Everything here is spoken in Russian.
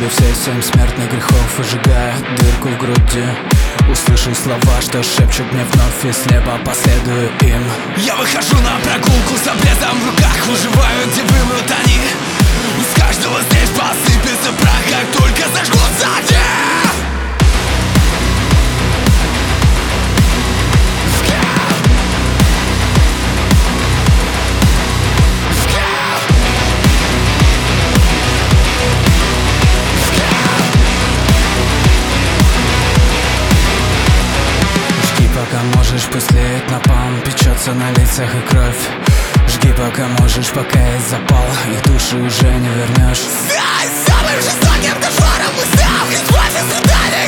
Пули все 7 смертных грехов, выжигая дырку в груди. Услышу слова, что шепчут мне вновь, и слепо последую им. Я выхожу на прогулку с обрезом в руках, выживаю, где вымрут они. Из каждого здесь посыпется прах, как только зажгутся огни. Пока можешь, пусть леет напалм, печется на лицах и кровь. Жги пока можешь, пока есть запал, их души уже не вернешь. Стань самым жестоким кошмаром, мы сам, ведь вовсе страдали.